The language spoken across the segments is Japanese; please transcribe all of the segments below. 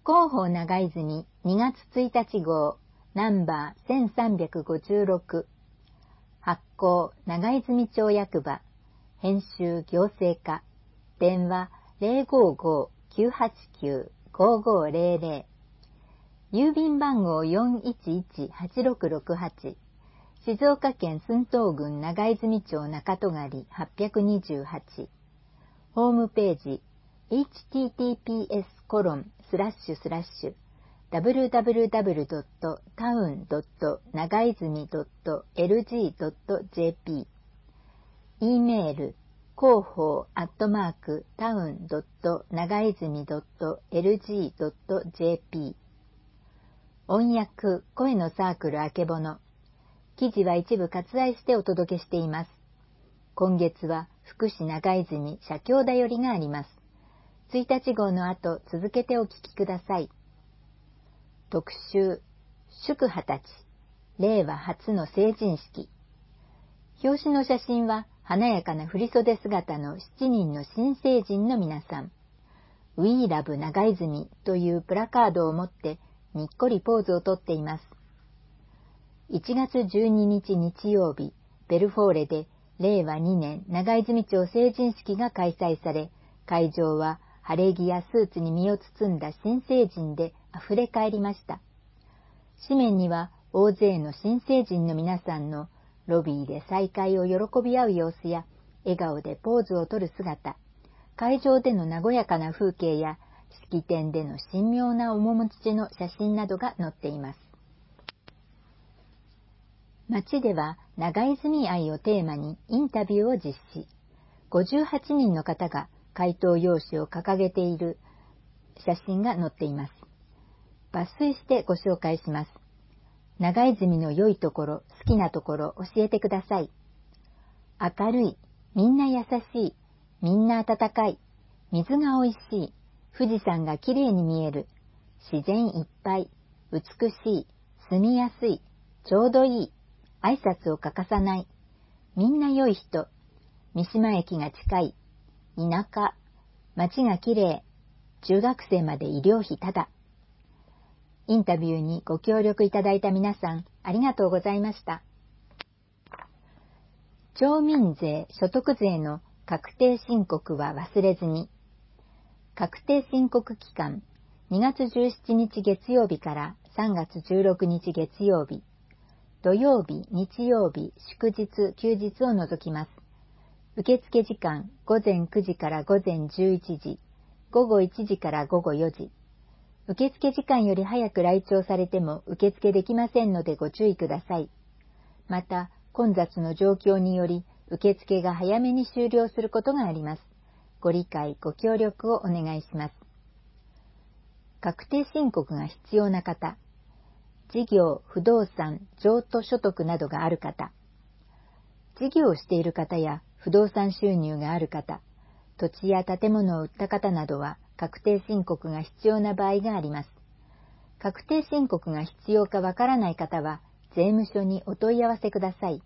広報長泉2月1日号ナンバー1356発行長泉町役場編集行政課電話055-989-5500郵便番号411-8668静岡県駿東郡長泉町中戸狩828ホームページhttps://www.town.nagaizumi.lg.jp e メール広報@town.nagaizumi.lg.jp 音訳声のサークルあけぼの記事は一部割愛してお届けしています。今月は福祉長泉社協だよりがあります。1日号の後続けてお聞きください。特集祝20歳令和初の成人式。表紙の写真は華やかな振袖姿の7人の新成人の皆さん。We Love 長泉というプラカードを持ってにっこりポーズをとっています。1月12日日曜日、ベルフォーレで令和2年長泉町成人式が開催され、会場は晴れ着やスーツに身を包んだ新成人であふれ返りました。紙面には大勢の新成人の皆さんのロビーで再会を喜び合う様子や、笑顔でポーズをとる姿、会場での和やかな風景や、式典での神妙な面持ちの写真などが載っています。町では長泉愛をテーマにインタビューを実施。58人の方が回答用紙を掲げている写真が載っています。抜粋してご紹介します。長泉の良いところ、好きなところ教えてください。明るい、みんな優しい、みんな温かい、水がおいしい、富士山がきれいに見える、自然いっぱい、美しい、住みやすい、ちょうどいい、挨拶を欠かさない、みんな良い人、三島駅が近い、田舎、街がきれい、中学生まで医療費ただ。インタビューにご協力いただいた皆さん、ありがとうございました。町民税、所得税の確定申告は忘れずに。確定申告期間、2月17日月曜日から3月16日月曜日、土曜日、日曜日、祝日、休日を除きます。受付時間、午前9時から午前11時、午後1時から午後4時。受付時間より早く来庁されても受付できませんのでご注意ください。また、混雑の状況により、受付が早めに終了することがあります。ご理解、ご協力をお願いします。確定申告が必要な方、事業、不動産、譲渡所得などがある方、事業をしている方や不動産収入がある方、土地や建物を売った方などは確定申告が必要な場合があります。確定申告が必要かわからない方は税務署にお問い合わせください。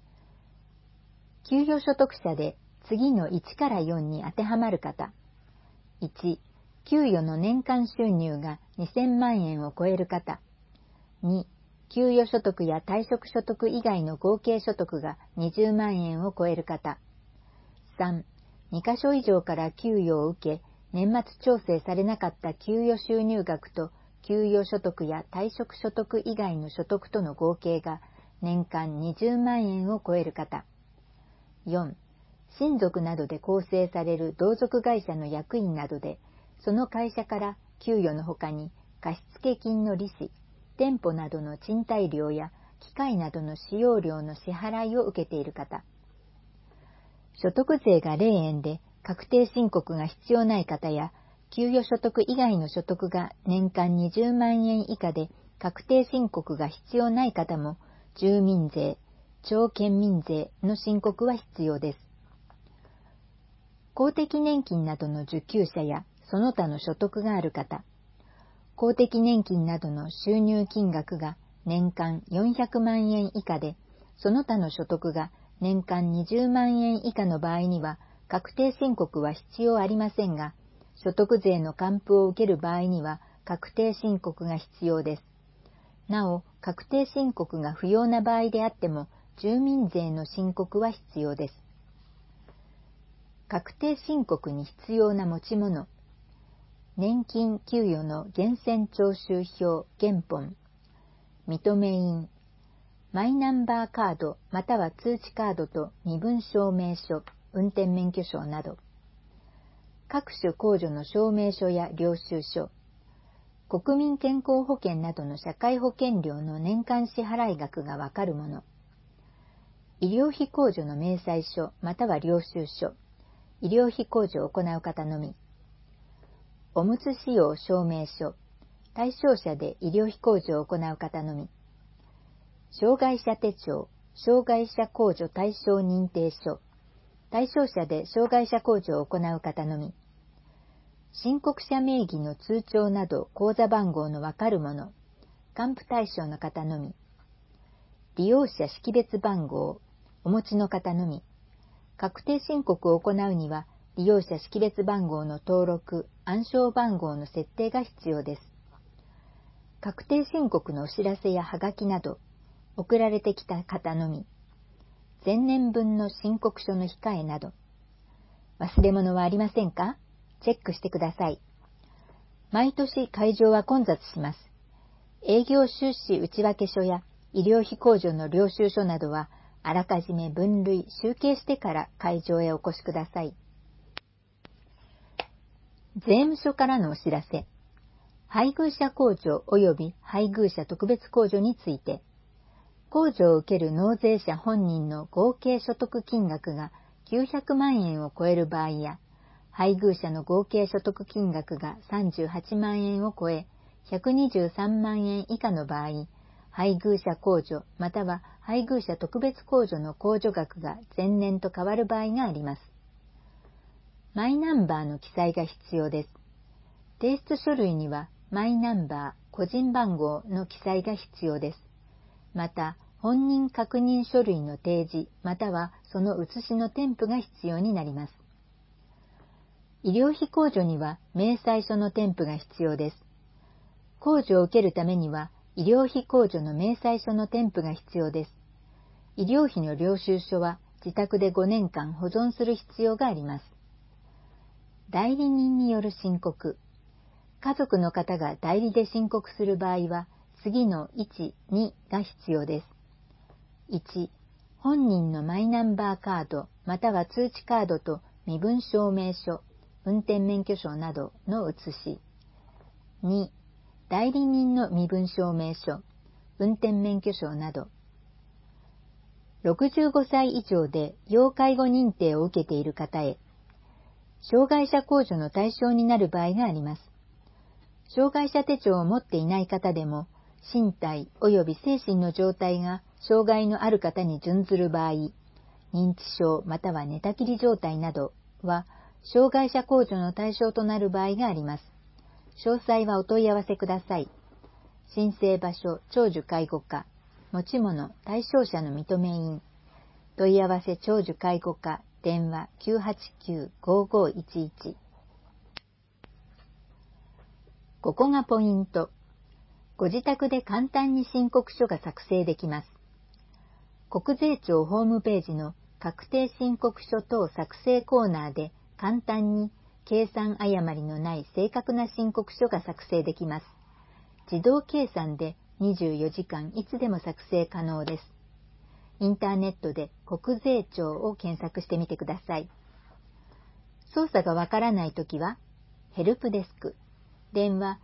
給与所得者で次の1から4に当てはまる方。1、給与の年間収入が2000万円を超える方。2、給与所得や退職所得以外の合計所得が20万円を超える方。3、2カ所以上から給与を受け、年末調整されなかった給与収入額と給与所得や退職所得以外の所得との合計が年間20万円を超える方。4、親族などで構成される同族会社の役員などで、その会社から給与のほかに貸付金の利子、店舗などの賃貸料や機械などの使用料の支払いを受けている方。所得税が0円で確定申告が必要ない方や、給与所得以外の所得が年間20万円以下で確定申告が必要ない方も、住民税、町県民税の申告は必要です。公的年金などの受給者やその他の所得がある方、公的年金などの収入金額が年間400万円以下で、その他の所得が年間20万円以下の場合には、確定申告は必要ありませんが、所得税の還付を受ける場合には、 確定申告が必要です。なお、確定申告が不要な場合であっても、住民税の申告は必要です。確定申告に必要な持ち物、年金給与の源泉徴収票原本、認め印、マイナンバーカードまたは通知カードと身分証明書、運転免許証など、各種控除の証明書や領収書、国民健康保険などの社会保険料の年間支払額がわかるもの、医療費控除の明細書または領収書、医療費控除を行う方のみ、おむつ使用証明書、対象者で医療費控除を行う方のみ、障害者手帳、障害者控除対象認定書、対象者で障害者控除を行う方のみ、申告者名義の通帳など口座番号のわかるもの、還付対象の方のみ、利用者識別番号、お持ちの方のみ、確定申告を行うには、利用者識別番号の登録、暗証番号の設定が必要です。確定申告のお知らせやはがきなど、送られてきた方のみ、前年分の申告書の控えなど、忘れ物はありませんか？チェックしてください。毎年会場は混雑します。営業収支内訳書や医療費控除の領収書などは、あらかじめ分類・集計してから会場へお越しください。税務署からのお知らせ。配偶者控除及び配偶者特別控除について、控除を受ける納税者本人の合計所得金額が900万円を超える場合や、配偶者の合計所得金額が38万円を超え、123万円以下の場合、配偶者控除または配偶者特別控除の控除額が前年と変わる場合があります。マイナンバーの記載が必要です。提出書類にはマイナンバー、個人番号の記載が必要です。また、本人確認書類の提示またはその写しの添付が必要になります。医療費控除には明細書の添付が必要です。控除を受けるためには医療費控除の明細書の添付が必要です。医療費の領収書は自宅で5年間保存する必要があります。代理人による申告。家族の方が代理で申告する場合は、次の1、2が必要です。1、本人のマイナンバーカードまたは通知カードと身分証明書、運転免許証などの写し。2、代理人の身分証明書、運転免許証など。65歳以上で要介護認定を受けている方へ、障害者控除の対象になる場合があります。障害者手帳を持っていない方でも、身体及び精神の状態が障害のある方に準ずる場合、認知症または寝たきり状態などは、障害者控除の対象となる場合があります。詳細はお問い合わせください。申請場所、長寿介護課、持ち物、対象者の認め印、問い合わせ長寿介護課、電話 989-5511。ここがポイント。ご自宅で簡単に申告書が作成できます。国税庁ホームページの確定申告書等作成コーナーで簡単に計算誤りのない正確な申告書が作成できます。自動計算で24時間いつでも作成可能です。インターネットで国税庁を検索してみてください。操作がわからないときは、ヘルプデスク、電話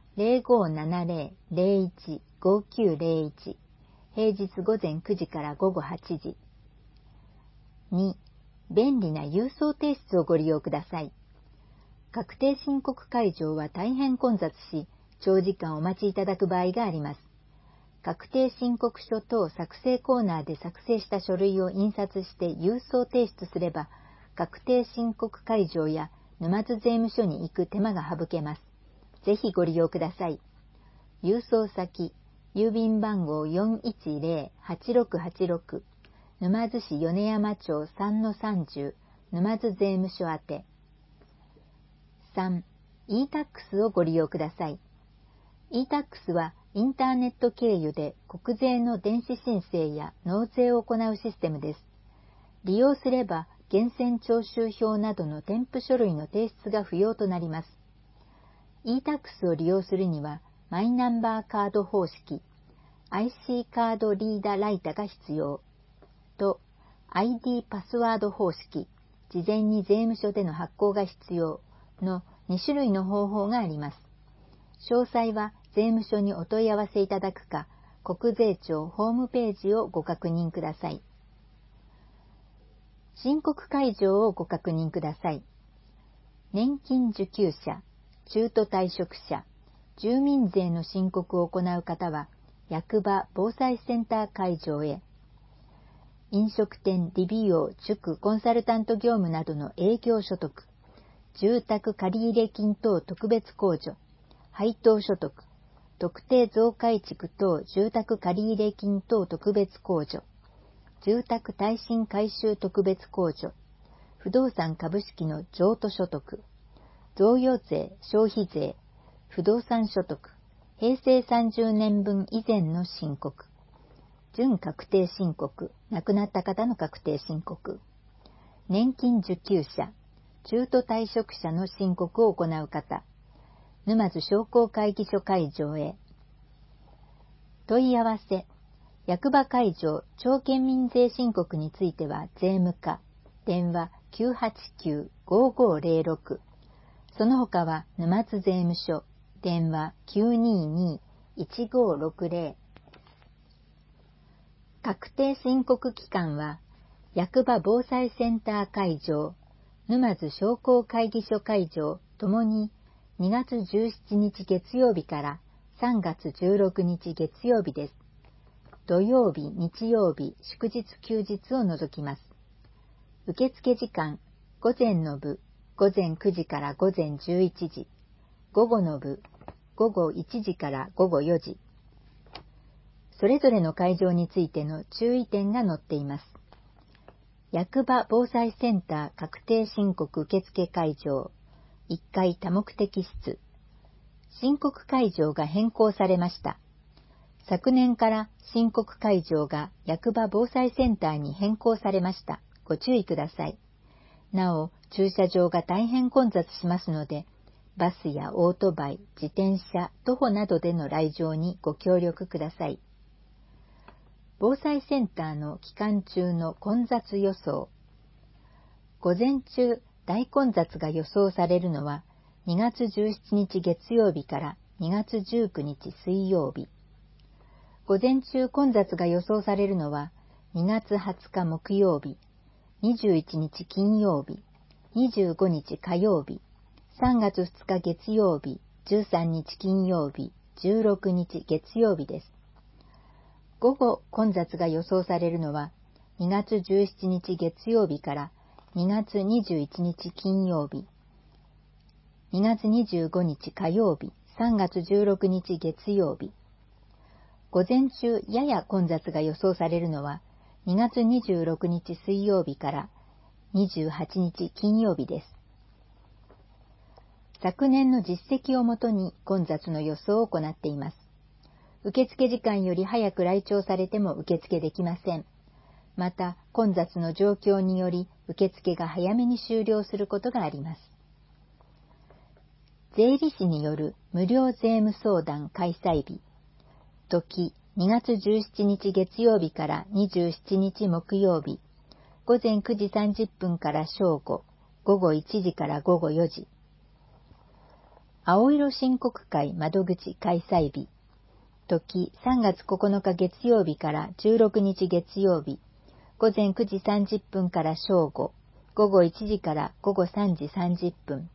0570-01-5901、平日午前9時から午後8時。2、便利な郵送提出をご利用ください。確定申告会場は大変混雑し、長時間お待ちいただく場合があります。確定申告書等作成コーナーで作成した書類を印刷して郵送提出すれば、確定申告会場や沼津税務署に行く手間が省けます。ぜひご利用ください。郵送先、郵便番号 410-8686、沼津市米山町 3-30、沼津税務署宛て。3、e-tax をご利用ください。 e-tax はインターネット経由で国税の電子申請や納税を行うシステムです。利用すれば、源泉徴収票などの添付書類の提出が不要となります。e-tax を利用するには、マイナンバーカード方式、IC カードリーダーライタが必要と、ID パスワード方式、事前に税務署での発行が必要の2種類の方法があります。詳細は税務署にお問い合わせいただくか、国税庁ホームページをご確認ください。申告開場をご確認ください。年金受給者、中途退職者、住民税の申告を行う方は、役場防災センター開場へ。飲食店、理美容、塾、コンサルタント業務などの営業所得、住宅借入金等特別控除、配当所得、特定増改築等住宅借入金等特別控除、住宅耐震改修特別控除、不動産株式の譲渡所得、贈与税、消費税、不動産所得、平成30年分以前の申告、準確定申告、亡くなった方の確定申告、年金受給者、中途退職者の申告を行う方、沼津商工会議所会場へ。問い合わせ、役場会場、町県民税申告については税務課、電話 989-5506、その他は沼津税務署、電話 922-1560。確定申告期間は、役場防災センター会場、沼津商工会議所会場ともに2月17日月曜日から3月16日月曜日です。土曜日、日曜日、祝日休日を除きます。受付時間、午前の部、午前9時から午前11時、午後の部、午後1時から午後4時。それぞれの会場についての注意点が載っています。役場防災センター確定申告受付会場、1階多目的室。申告会場が変更されました。昨年から申告会場が役場防災センターに変更されました。ご注意ください。なお、駐車場が大変混雑しますので、バスやオートバイ、自転車、徒歩などでの来場にご協力ください。防災センターの期間中の混雑予想。午前中、大混雑が予想されるのは2月17日月曜日から2月19日水曜日。午前中混雑が予想されるのは2月20日木曜日、21日金曜日、25日火曜日、3月2日月曜日、13日金曜日、16日月曜日です。午後混雑が予想されるのは2月17日月曜日から2月21日金曜日、2月25日火曜日、3月16日月曜日。午前中やや混雑が予想されるのは2月26日水曜日から28日金曜日です。昨年の実績をもとに混雑の予想を行っています。受付時間より早く来庁されても受付できません。また、混雑の状況により受付が早めに終了することがあります。税理士による無料税務相談開催日。時、2月17日月曜日から27日木曜日、午前9時30分から正午、午後1時から午後4時。青色申告会窓口開催日。時、3月9日月曜日から16日月曜日、午前9時30分から正午、午後1時から午後3時30分。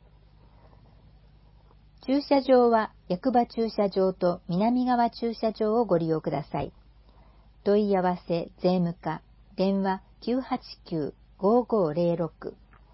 駐車場は役場駐車場と南側駐車場をご利用ください。問い合わせ税務課、電話 989-5506。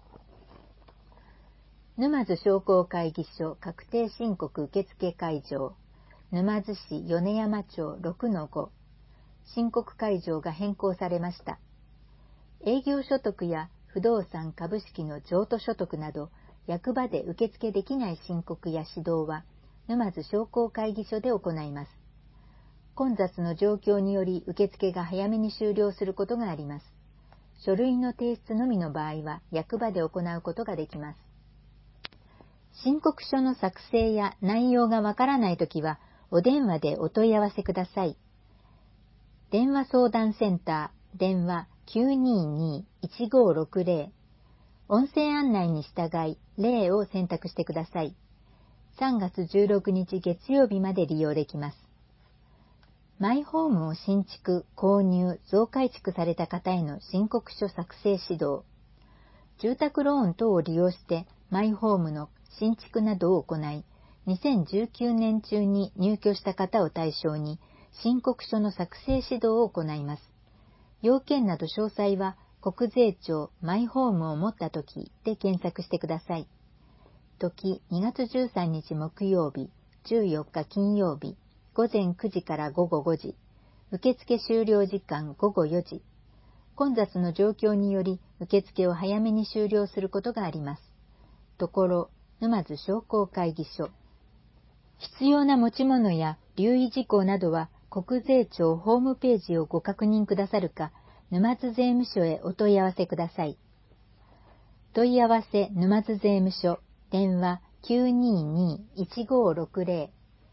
沼津商工会議所確定申告受付会場、沼津市米山町 6-5。申告会場が変更されました。営業所得や不動産株式の譲渡所得など、役場で受付できない申告や指導は、 沼津商工会議所で行います。混雑の状況により受付が早めに終了することがあります。書類の提出のみの場合は役場で行うことができます。申告書の作成や内容がわからないときは、お電話でお問い合わせください。電話相談センター、電話 922-1560。音声案内に従い、0を選択してください。3月16日月曜日まで利用できます。マイホームを新築、購入、増改築された方への申告書作成指導。住宅ローン等を利用してマイホームの新築などを行い、2019年中に入居した方を対象に申告書の作成指導を行います。要件など詳細は国税庁マイホームを持った時で検索してください。時2月13日木曜日、14日金曜日、午前9時から午後5時、受付終了時間午後4時。混雑の状況により受付を早めに終了することがあります。ところ、沼津商工会議所。必要な持ち物や留意事項などは国税庁ホームページをご確認くださるか、沼津税務署へお問い合わせください。問い合わせ沼津税務署、電話 922-1560。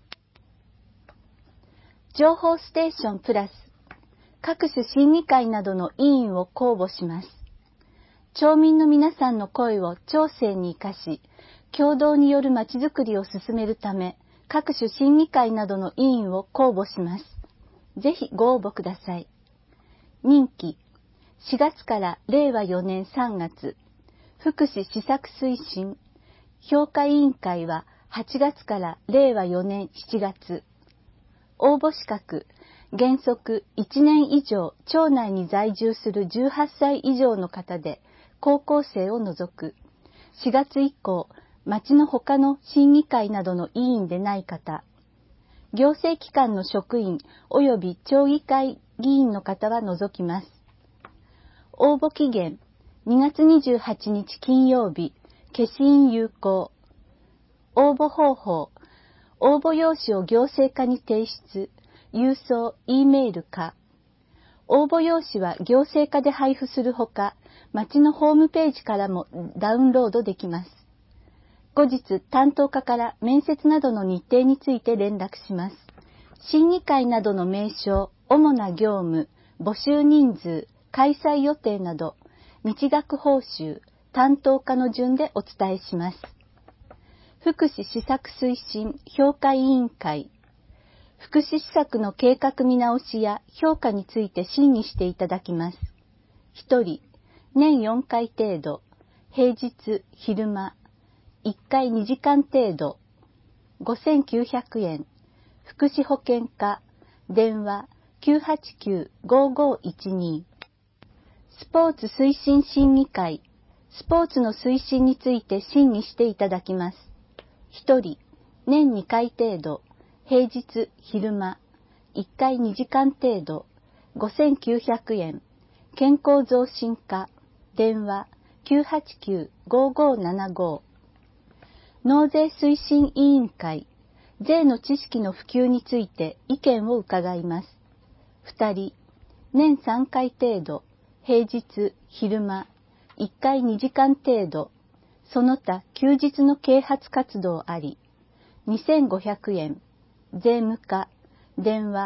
情報ステーションプラス、各種審議会などの委員を公募します。町民の皆さんの声を町政に生かし、共同によるまちづくりを進めるため、各種審議会などの委員を公募します。ぜひご応募ください。任期、4月から令和4年3月、福祉施策推進、評価委員会は8月から令和4年7月。応募資格、原則1年以上町内に在住する18歳以上の方で、高校生を除く。4月以降、町の他の審議会などの委員でない方。行政機関の職員及び町議会議員の方は除きます。応募期限、2月28日金曜日、消印有効。応募方法、応募用紙を行政課に提出、郵送、Eメールか。応募用紙は行政課で配布するほか、町のホームページからもダウンロードできます。後日、担当課から面接などの日程について連絡します。審議会などの名称、主な業務、募集人数、開催予定など、日額報酬、担当課の順でお伝えします。福祉施策推進評価委員会。福祉施策の計画見直しや評価について審議していただきます。1人、年4回程度、平日、昼間、1回2時間程度、5,900円、福祉保険課、電話 989-5512。スポーツ推進審議会、スポーツの推進について審議していただきます。1人、年2回程度、平日、昼間、1回2時間程度、5,900円、健康増進課、電話 989-5575。納税推進委員会、税の知識の普及について意見を伺います。2人、年3回程度、平日、昼間、1回2時間程度、その他休日の啓発活動あり、2,500円、税務課、電話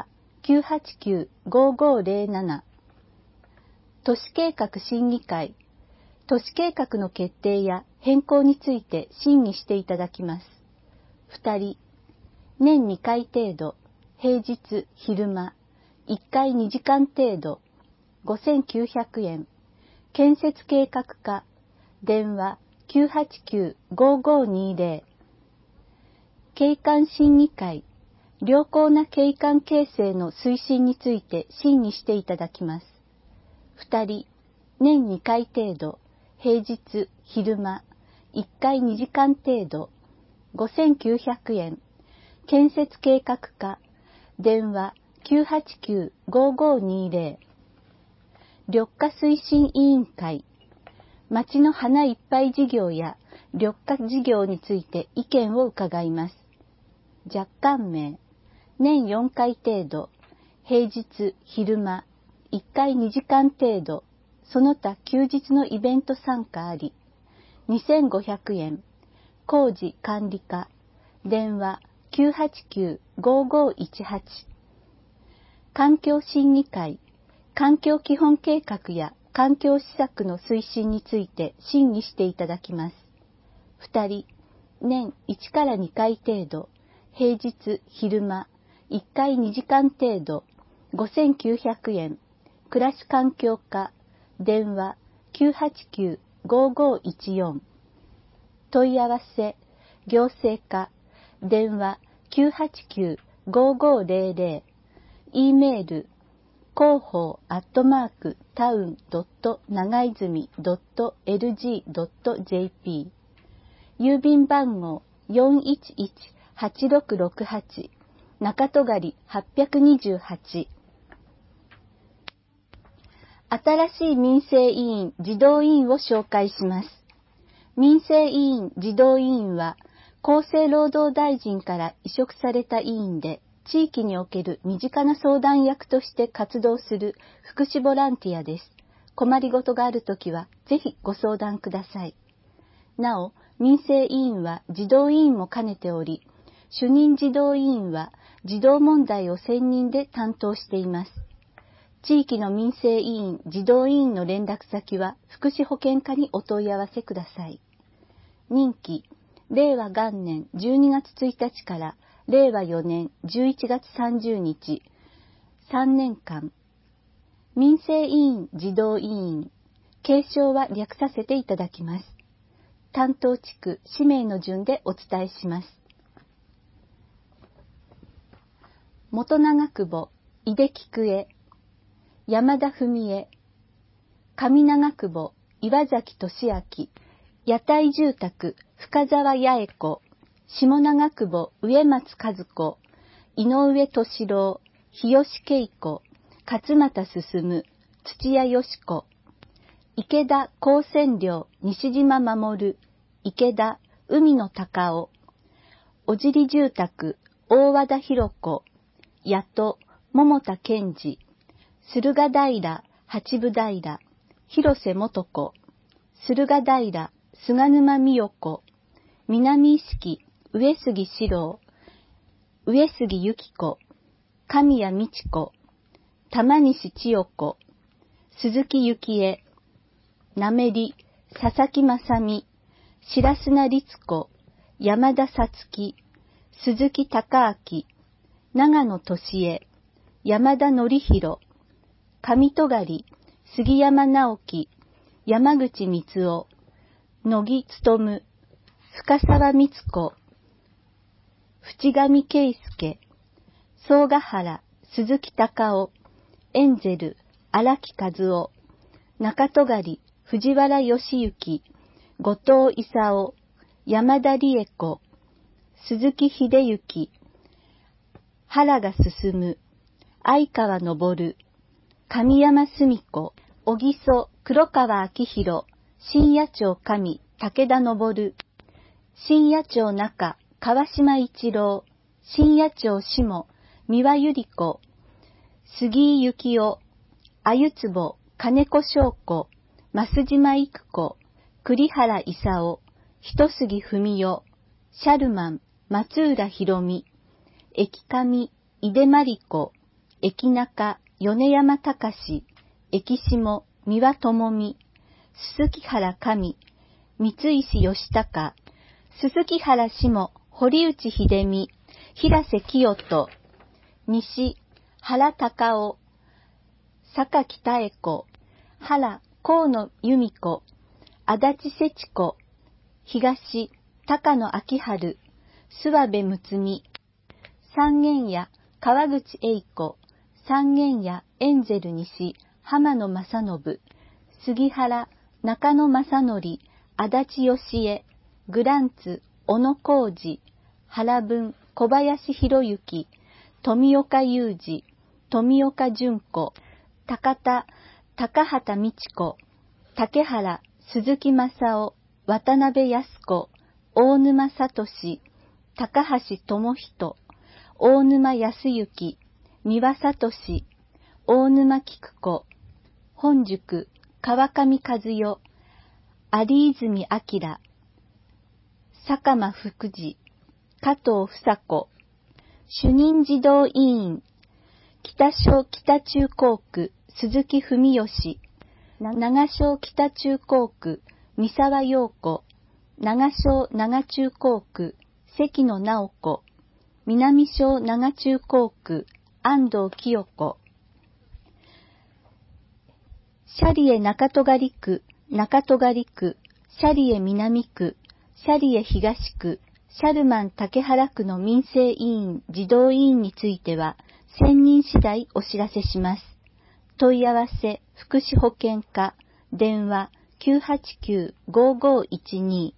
989-5507。都市計画審議会、都市計画の決定や変更について審議していただきます。2人、年2回程度、平日、昼間、1回2時間程度、5,900円、建設計画課、電話 989-5520。景観審議会、良好な景観形成の推進について審議していただきます。2人、年2回程度、平日、昼間、1回2時間程度、5,900円、建設計画課、電話 989-5520。緑化推進委員会、町の花いっぱい事業や緑化事業について意見を伺います。 若干名、年4回程度、平日昼間、1回2時間程度、その他休日のイベント参加あり、2500円、工事管理課、電話 989-5518。環境審議会、環境基本計画や環境施策の推進について審議していただきます。2人、年1から2回程度、平日昼間、1回2時間程度、5900円、暮らし環境課、電話 989-5514。問い合わせ、行政課、電話 989-5500。e メール、広報@town.長泉.lg.jp。郵便番号411-8668、中戸狩828。新しい民生委員・児童委員を紹介します。民生委員・児童委員は、厚生労働大臣から委嘱された委員で、地域における身近な相談役として活動する福祉ボランティアです。困りごとがあるときは、ぜひご相談ください。なお、民生委員は児童委員も兼ねており、主任児童委員は児童問題を専任で担当しています。地域の民生委員・児童委員の連絡先は福祉保健課にお問い合わせください。任期、令和元年12月1日から令和4年11月30日、3年間。民生委員・児童委員、継承は略させていただきます。担当地区、氏名の順でお伝えします。元長久保、井出菊江、山田文江、上長久保、岩崎俊明、屋台住宅、深沢八重子、下長久保、植松和子、井上敏郎、日吉恵子、勝又進、土屋よし子、池田高専寮、西島守、池田、海野隆夫、小尻住宅、大和田博子、八戸、桃田健二、駿河平、八分平、広瀬元子、駿河平、菅沼美代子、南意識、上杉史郎、上杉由紀子、神谷美智子、玉西千代子、鈴木幸恵、なめり、佐々木正美、白砂律子、山田さつき、鈴木孝明、長野俊恵、山田則弘、上戸狩、杉山直樹、山口光夫、野木勉、深沢光子、淵上圭介、総ヶ原、鈴木隆夫、エンゼル、荒木和夫、中戸狩、藤原義行、後藤勲、山田理恵子、鈴木秀幸、原賀進、相川昇、神山澄子、小木曽黒川明宏、新野町上武田昇、新野町中川島一郎、新野町下三輪百合子、杉井幸夫、鮎坪金子翔子、増島育子、栗原勲、一杉文代、シャルマン松浦博美、駅上井出真理子、駅中米山隆、駅下三輪智美、鈴木原上、三石義孝、鈴木原下堀内秀美、平瀬清人、西原隆夫、榊妙子、原河野由美子、足立世知子、東高野明春、諏訪部睦美、三軒家川口栄子、三軒家エンゼル西浜野正信、杉原中野正則、足立義恵、グランツ小野浩二、原文小林博之、富岡裕二、富岡純子、高田高畑美智子、竹原鈴木正夫、渡辺康子、大沼聡、 高橋智人、大沼康之、三輪聡、大沼菊子、本宿、川上和代、有泉明、坂間福次、加藤房子、主任児童委員、北小北中高区、鈴木文義、長小北中高区、三沢陽子、長小長中高区、関野直子、南小長中高区、安藤清子、シャリエ中戸狩区、中戸狩区、シャリエ南区、シャリエ東区、シャルマン竹原区の民生委員、児童委員については、選任次第お知らせします。問い合わせ、福祉保健課、電話 989-5512。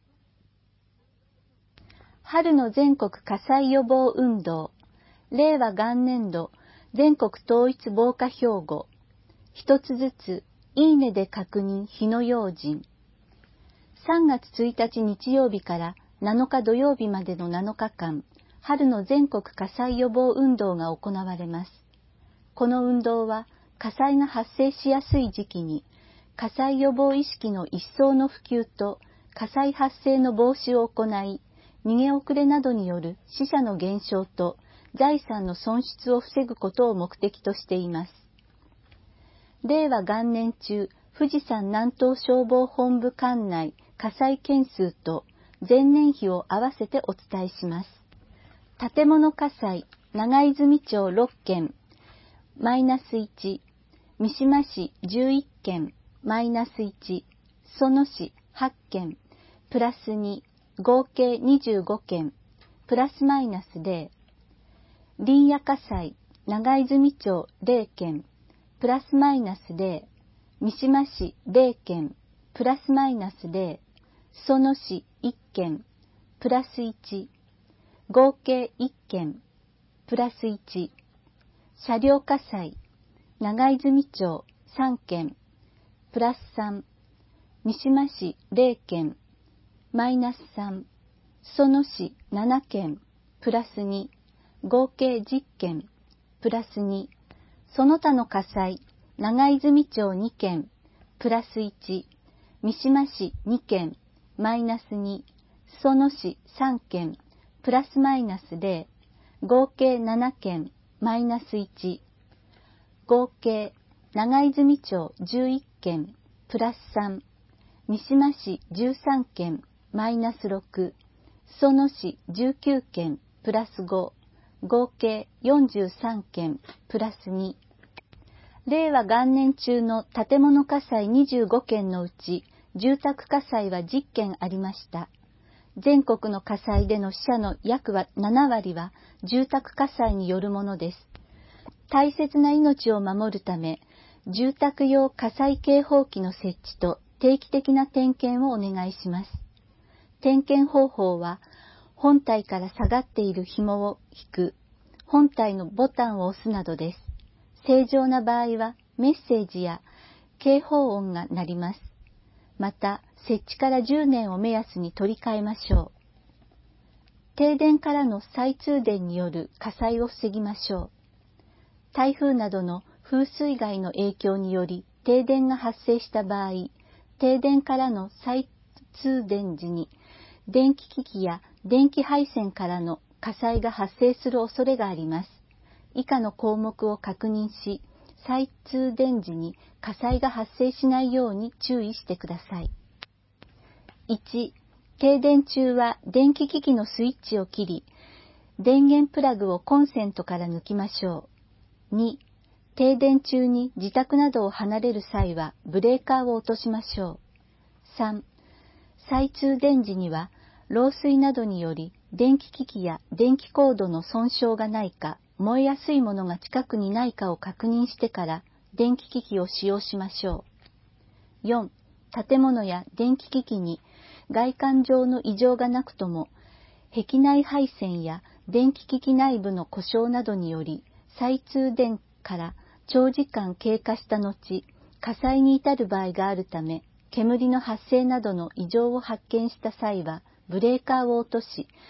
春の全国火災予防運動、令和元年度全国統一防火標語、一つずついいねで確認火の用心。3月1日日曜日から7日土曜日までの7日間、春の全国火災予防運動が行われます。この運動は火災が発生しやすい時期に火災予防意識の一層の普及と火災発生の防止を行い、逃げ遅れなどによる死者の減少と財産の損失を防ぐことを目的としています。令和元年中、富士山南東消防本部管内火災件数と前年比を合わせてお伝えします。建物火災、長泉町6件、マイナス1、三島市11件、マイナス1、裾野市8件、プラス2、合計25件、プラスマイナス0。林野火災、長泉町0件、プラスマイナス0。三島市0件、プラスマイナス0。裾野市1件、プラス1。合計1件、プラス1。車両火災、長泉町3件、プラス3。三島市0件、マイナス3。裾野市7件、プラス2。合計10件、プラス2。その他の火災、長泉町2件、プラス1。三島市2件、マイナス2。裾野市3件、プラスマイナス0。合計7件、マイナス1。合計、長泉町11件、プラス3。三島市13件、マイナス6。裾野市19件、プラス5。合計43件、プラス2。令和元年中の建物火災25件のうち、住宅火災は10件ありました。全国の火災での死者の約7割は住宅火災によるものです。大切な命を守るため、住宅用火災警報器の設置と定期的な点検をお願いします。点検方法は、本体から下がっている紐を引く、本体のボタンを押すなどです。正常な場合はメッセージや警報音が鳴ります。また、設置から10年を目安に取り替えましょう。停電からの再通電による火災を防ぎましょう。台風などの風水害の影響により停電が発生した場合、停電からの再通電時に電気機器や電気配線からの火災が発生する恐れがあります。以下の項目を確認し、再通電時に火災が発生しないように注意してください。1、停電中は電気機器のスイッチを切り、電源プラグをコンセントから抜きましょう。2、停電中に自宅などを離れる際はブレーカーを落としましょう。3、再通電時には漏水などにより電気機器や電気コードの損傷がないか、燃えやすいものが近くにないかを確認してから電気機器を使用しましょう。4、建物や電気機器に外観上の異常がなくとも、壁内配線や電気機器内部の故障などにより再通電から長時間経過した後、火災に至る場合があるため、煙の発生などの異常を発見した際はブレーカーを落とし、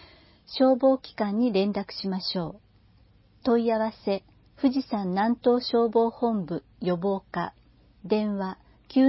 消防機関に連絡しましょう。問い合わせ、富士山南東消防本部予防課、電話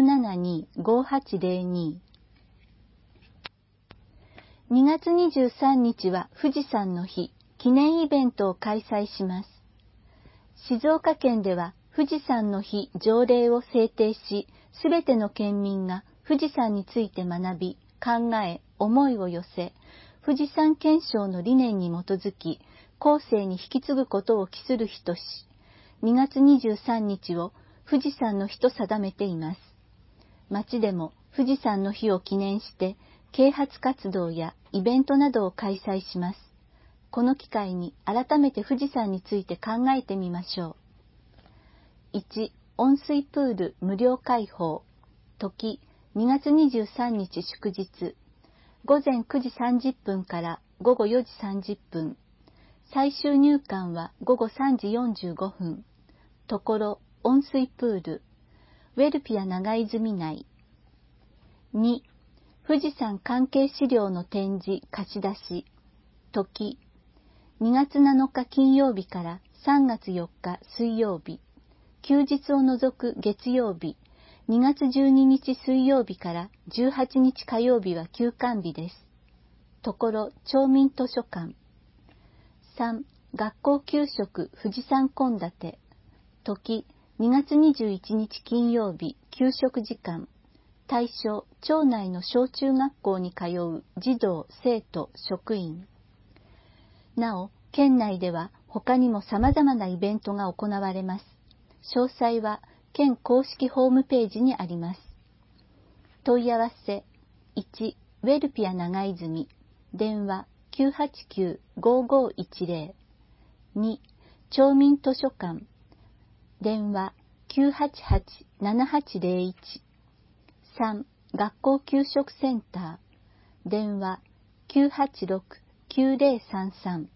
972-5802。2月23日は富士山の日、記念イベントを開催します。静岡県では富士山の日条例を制定し、すべての県民が富士山について学び、考え、思いを寄せ、富士山憲章の理念に基づき、後世に引き継ぐことを期する日とし、2月23日を富士山の日と定めています。町でも富士山の日を記念して、啓発活動やイベントなどを開催します。この機会に改めて富士山について考えてみましょう。1、温水プール無料開放。時、2月23日祝日。午前9時30分から午後4時30分。最終入館は午後3時45分。ところ、温水プール。ウェルピア長泉内。2、富士山関係資料の展示貸し出し。時、2月7日金曜日から3月4日水曜日。休日を除く月曜日。2月12日水曜日から18日火曜日は休館日です。ところ、町民図書館。3、学校給食富士山献立。時、2月21日金曜日、給食時間。対象、町内の小中学校に通う児童、生徒、職員。なお、県内では他にも様々なイベントが行われます。詳細は県公式ホームページにあります。問い合わせ、1、ウェルピア長泉、電話 989-5510。2、町民図書館、電話 988-7801。3、学校給食センター、電話 986-9033。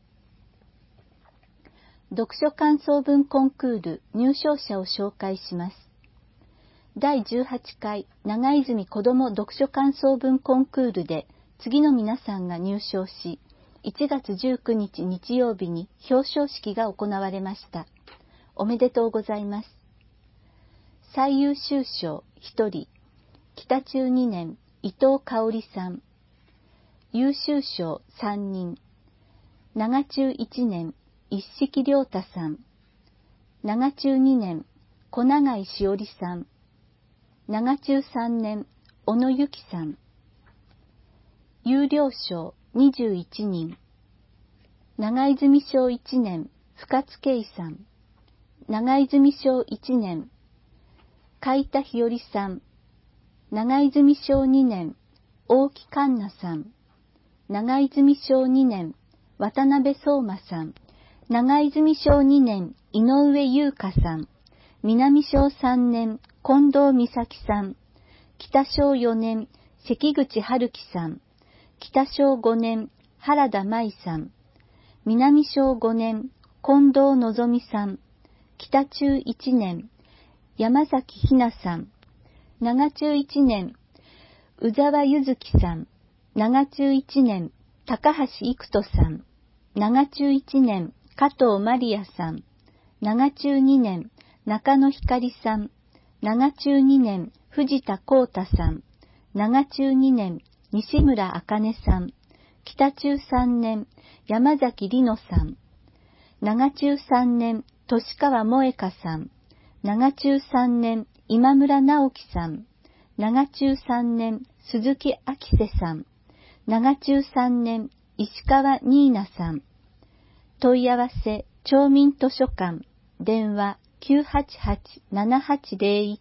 読書感想文コンクール入賞者を紹介します。第18回長泉子ども読書感想文コンクールで次の皆さんが入賞し、1月19日日曜日に表彰式が行われました。おめでとうございます。最優秀賞1人、北中2年伊藤香織さん。優秀賞3人、長中1年一色亮太さん。長中2年小永井しおりさん。長中3年小野由紀さん。優良賞21人、長泉賞1年深津圭さん。長泉賞1年海田日和さん。長泉賞2年大木環奈さん。長泉賞2年渡辺相馬さん。長泉賞2年井上優香さん。南賞3年近藤美咲さん。北賞4年関口春樹さん。北賞5年原田舞さん。南賞5年近藤のぞみさん。北中1年山崎ひなさん。長中1年宇沢ゆずきさん。長中1年高橋育人さん。長中1年加藤まりやさん。長中2年中野ひかりさん。長中2年藤田光太さん。長中2年西村あかねさん。北中3年山崎里乃さん。長中3年年川萌香さん。長中3年今村直樹さん。長中3年鈴木明瀬さん。長中3年石川ニーナさん。問い合わせ町民図書館、電話 988-7801。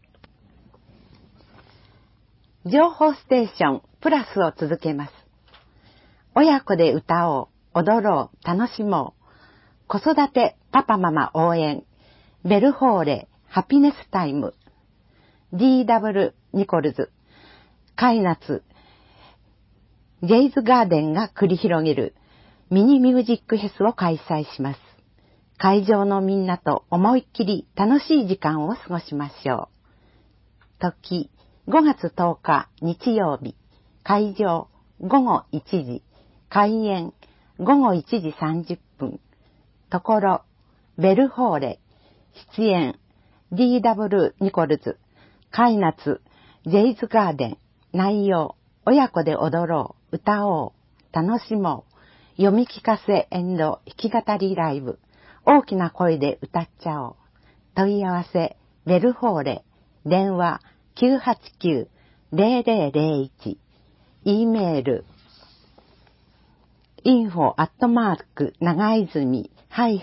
情報ステーションプラスを続けます。親子で歌おう、踊ろう、楽しもう。子育てパパママ応援。ベルホーレハピネスタイム。D.W. ニコルズ。カイナツ。ジェイズガーデンが繰り広げるミニミュージックフェスを開催します。会場のみんなと思いっきり楽しい時間を過ごしましょう。時、5月10日日曜日。会場、午後1時。開演、 午後1時30分。ところ、ベルホーレ。出演、D.W. ニコルズ。カイナツ、ジェイズガーデン。内容、親子で踊ろう、歌おう、楽しもう。読み聞かせ&弾き語りライブ。大きな声で歌っちゃおう。問い合わせ、ベルホーレ。電話、989-0001。E メール、info@ 長泉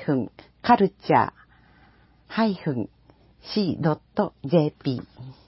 -culture-c.jp。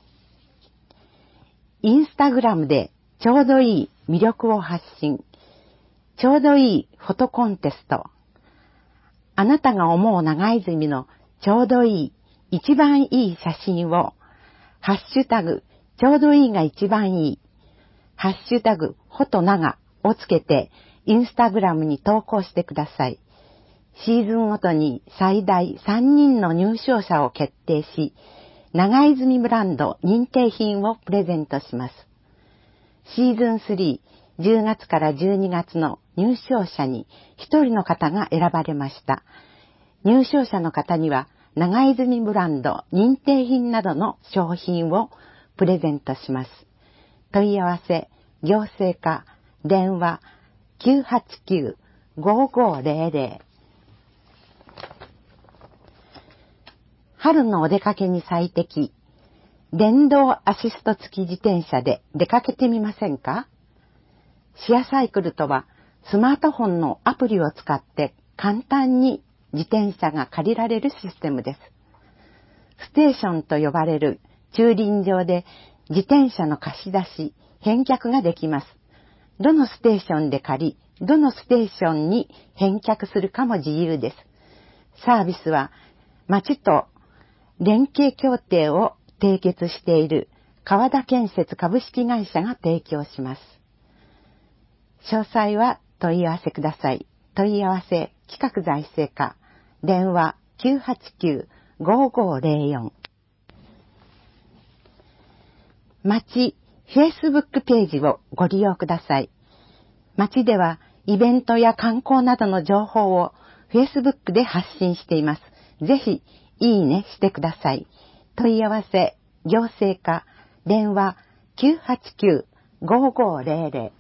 インスタグラムでちょうどいい魅力を発信。ちょうどいいフォトコンテスト。あなたが思う長泉のちょうどいい、一番いい写真を、ハッシュタグ、ちょうどいいが一番いい、ハッシュタグ、フォト長をつけて、インスタグラムに投稿してください。シーズンごとに最大3人の入賞者を決定し、長泉ブランド認定品をプレゼントします。シーズン3、10月から12月の入賞者に1人の方が選ばれました。入賞者の方には長泉ブランド認定品などの商品をプレゼントします。問い合わせ、行政課、電話 989-5500。春のお出かけに最適、電動アシスト付き自転車で出かけてみませんか？シェアサイクルとは、スマートフォンのアプリを使って簡単に自転車が借りられるシステムです。ステーションと呼ばれる駐輪場で自転車の貸し出し、返却ができます。どのステーションで借り、どのステーションに返却するかも自由です。サービスは町と連携協定を締結している川田建設株式会社が提供します。詳細は問い合わせください。問い合わせ企画財政課、電話 989-5504。町Facebook ページをご利用ください。町ではイベントや観光などの情報を Facebook で発信しています。ぜひいいねしてください。問い合わせ、行政課、電話 989-5500。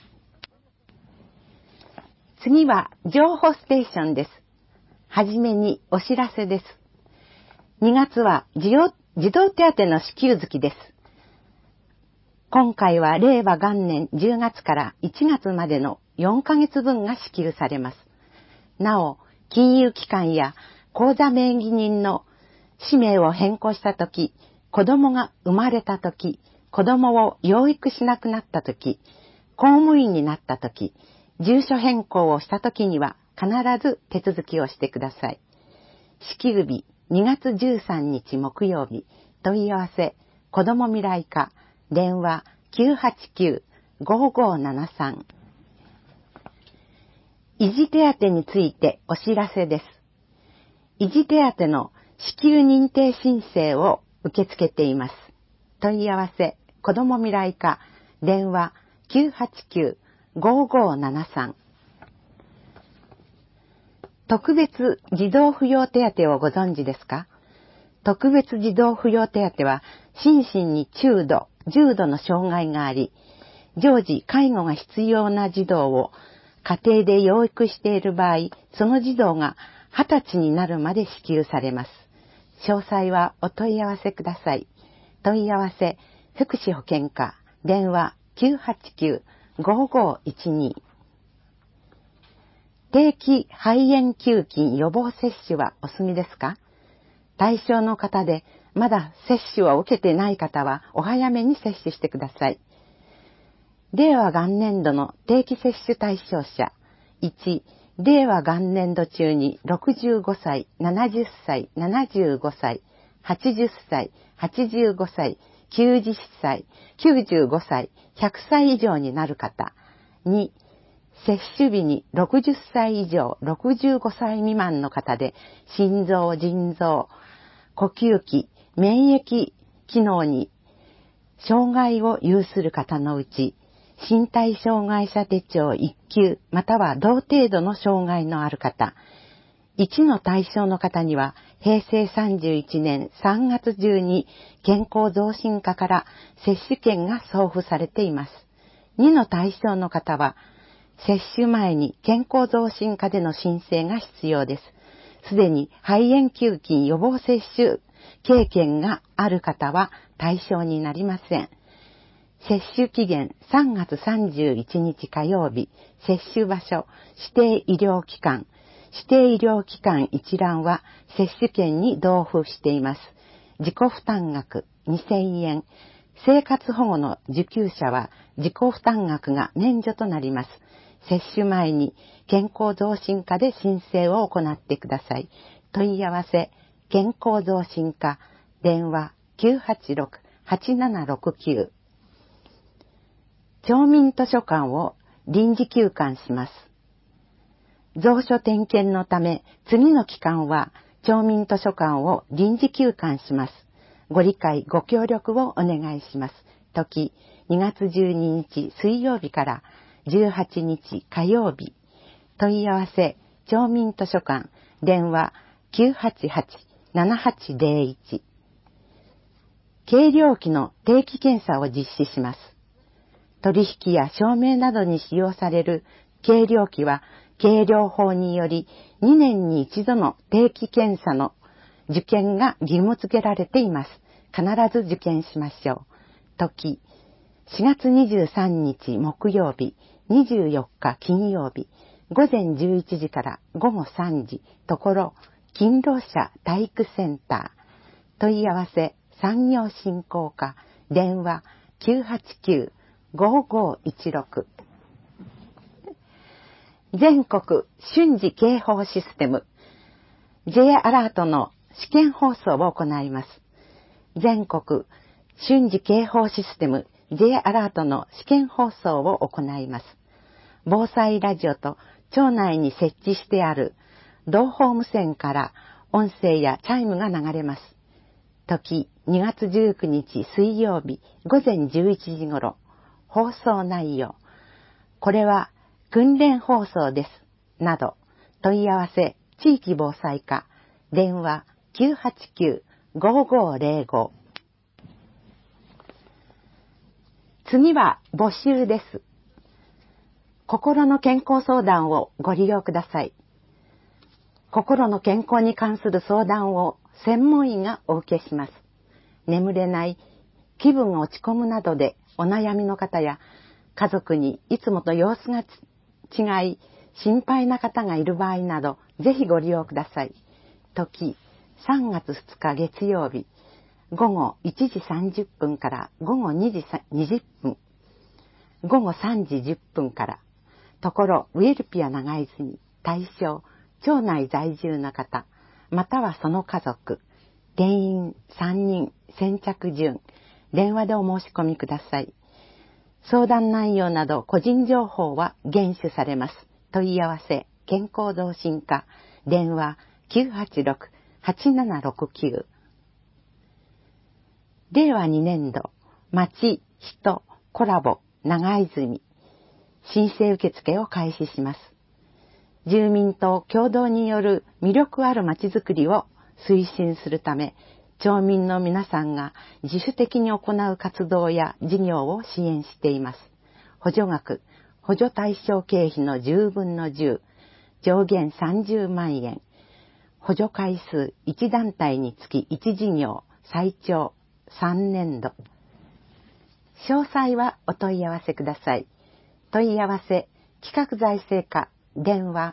次は情報ステーションです。はじめにお知らせです。2月は児童手当の支給月です。今回は令和元年10月から1月までの4ヶ月分が支給されます。なお、金融機関や口座名義人の氏名を変更したとき、子供が生まれたとき、子供を養育しなくなったとき、公務員になったとき、住所変更をしたときには必ず手続きをしてください。支給日2月13日木曜日、問い合わせ、子ども未来課、電話 989-5573。維持手当についてお知らせです。維持手当の支給認定申請を受け付けています。問い合わせ、子ども未来課、電話 989-5573。特別児童扶養手当をご存知ですか？特別児童扶養手当は、心身に中度、重度の障害があり、常時介護が必要な児童を家庭で養育している場合、その児童が20歳になるまで支給されます。詳細はお問い合わせください。問い合わせ、福祉保健課、電話 989-5512。定期肺炎球菌予防接種はお済みですか？対象の方でまだ接種を受けてない方はお早めに接種してください。令和元年度の定期接種対象者。1、令和元年度中に65歳、70歳、75歳、80歳、85歳、90歳、95歳、100歳以上になる方。2、接種日に60歳以上、65歳未満の方で、心臓、腎臓、呼吸器、免疫機能に障害を有する方のうち、 身体障害者手帳1級または同程度の障害のある方、1の対象の方には平成31年3月中に健康増進課から接種券が送付されています。2の対象の方は接種前に健康増進課での申請が必要です。すでに肺炎球菌予防接種経験がある方は対象になりません。接種期限3月31日火曜日、接種場所、指定医療機関、指定医療機関一覧は接種券に同封しています。自己負担額2000円。生活保護の受給者は自己負担額が免除となります。接種前に健康増進課で申請を行ってください。問い合わせ、健康増進課、電話 986-8769。町民図書館を臨時休館します。蔵書点検のため、次の期間は町民図書館を臨時休館します。ご理解、ご協力をお願いします。時、2月12日水曜日から18日火曜日。問い合わせ、町民図書館、電話 988-7801。計量器の定期検査を実施します。取引や証明などに使用される計量器は、計量法により2年に一度の定期検査の受験が義務付けられています。必ず受験しましょう。時、4月23日木曜日、24日金曜日、午前11時から午後3時、ところ、勤労者体育センター。問い合わせ、産業振興課、電話 989-5516。全国瞬時警報システム J アラートの試験放送を行います。全国瞬時警報システム J アラートの試験放送を行います。防災ラジオと町内に設置してある同ホーム線から音声やチャイムが流れます。時2月19日水曜日午前11時頃。放送内容。これは訓練放送です。など、問い合わせ、地域防災課、電話 989-5505。次は募集です。心の健康相談をご利用ください。心の健康に関する相談を専門医がお受けします。眠れない、気分が落ち込むなどでお悩みの方や、家族にいつもと様子が違い、心配な方がいる場合など、ぜひご利用ください。時、3月2日月曜日、午後1時30分から午後2時20分、午後3時10分から、ところ、ウェルピア長泉、対象、町内在住の方、またはその家族、定員3人、先着順、電話でお申し込みください。相談内容など個人情報は厳守されます。問い合わせ、健康増進課、電話 986-8769。令和2年度、町、人、コラボ、長泉、申請受付を開始します。住民と共同による魅力ある町づくりを推進するため、町民の皆さんが自主的に行う活動や事業を支援しています。補助額、補助対象経費の10分の10、上限30万円、補助回数1団体につき1事業、最長3年度。詳細はお問い合わせください。問い合わせ、企画財政課、電話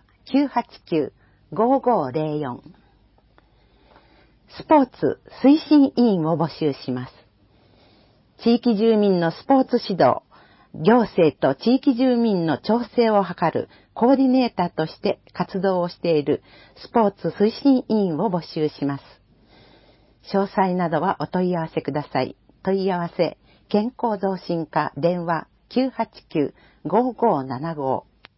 989-5504。スポーツ推進委員を募集します。地域住民のスポーツ指導、行政と地域住民の調整を図るコーディネーターとして活動をしているスポーツ推進委員を募集します。詳細などはお問い合わせください。問い合わせ、健康増進課、電話 989-5575。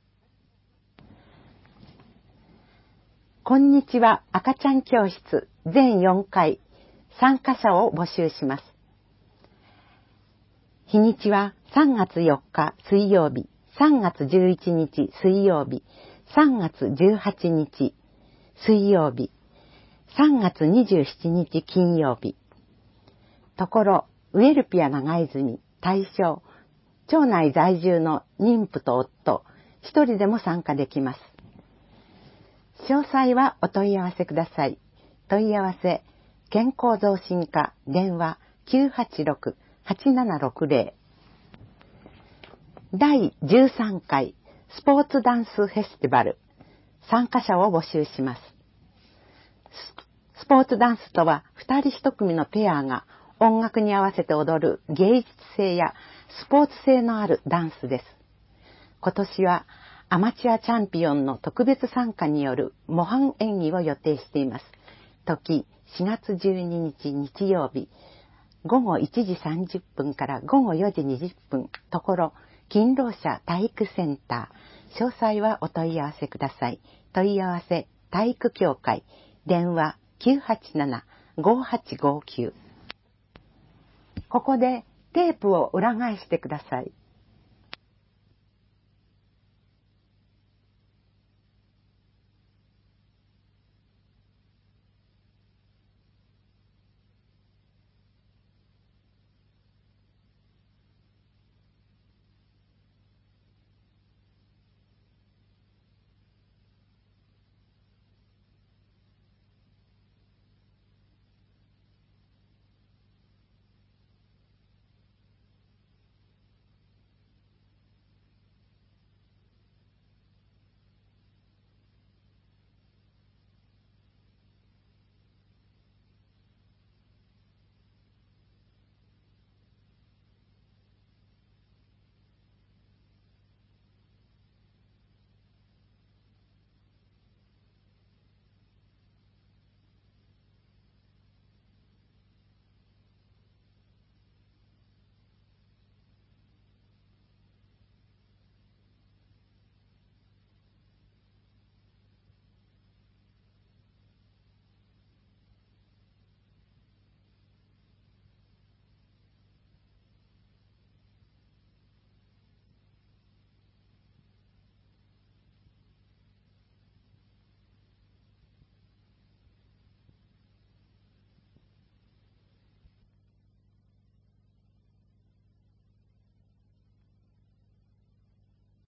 こんにちは、赤ちゃん教室全4回参加者を募集します。日にちは 3月4日水曜日、3月11日水曜日、3月18日水曜日、3月27日金曜日。ところ、ウエルピア長泉、対象、町内在住の妊婦と夫、一人でも参加できます。詳細はお問い合わせください。問い合わせ、健康増進課、電話 986-8760。第13回スポーツダンスフェスティバル、参加者を募集します。スポーツダンスとは、二人一組のペアが音楽に合わせて踊る芸術性やスポーツ性のあるダンスです。今年はアマチュアチャンピオンの特別参加による模範演技を予定しています。時4月12日日曜日、午後1時30分から午後4時20分、ところ、勤労者体育センター。詳細はお問い合わせください。問い合わせ、体育協会、電話 987-5859。ここでテープを裏返してください。